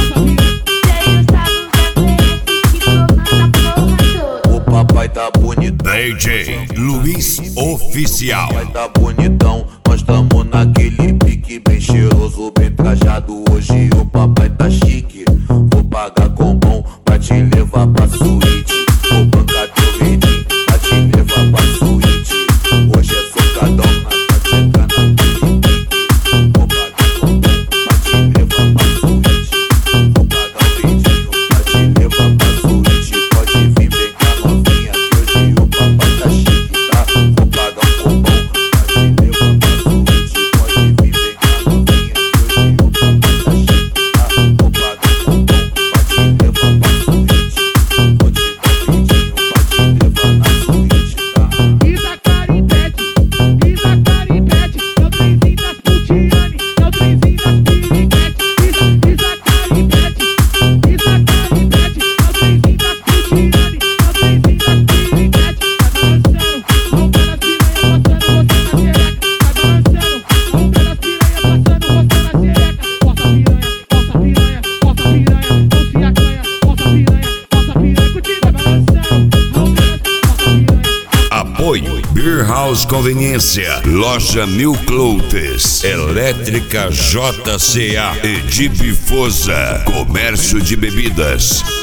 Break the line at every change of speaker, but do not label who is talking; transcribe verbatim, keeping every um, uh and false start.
O papai tá bonitão.
D J Luiz Oficial.
Papai tá bonitão, nós tamo naquele pique bem cheiroso, bem trajado. Hoje o papai tá chique, vou pagar com bom pra te levar pra suíte. Vou bancar teu reitinho pra te levar pra suíte. Hoje é socadão na tacheca naquele pique. Vou pagar com bom pra te levar pra suíte. Vou pagar o reitinho pra te levar pra suíte. Pode vir bem com a novinha que hoje o papai tá chique, tá? Vou pagar um bom pra te levar pra suíte. Pode vir bem com a novinha que hoje o papai tá chique, tá? Vou pagar um bom pra te levar pra suíte. Vou te dar um reitinho pra te levar na suíte, tá?
Isa Caripete, Isa Caripete, é o trenzinho das putiane, é o trenzinho das piriguete. Isa, Isa Caripete, Isa Caripete, é o trenzinho das putiane, é o trenzinho das piriguete. Tá dançando, um pedacinho aí passando você na xereca. Tá dançando, um pedacinho aí passando você na xereca. Possa piranha, possa piranha, possa piranha, possa piranha, possa piranha, curtindo, vai balançando. Um pedacinho, possa piranha.
Apoio Beer House Conveniência, Loja Mil Cloutes, Elétrica J C A e Dibifosa, Comércio de Bebidas.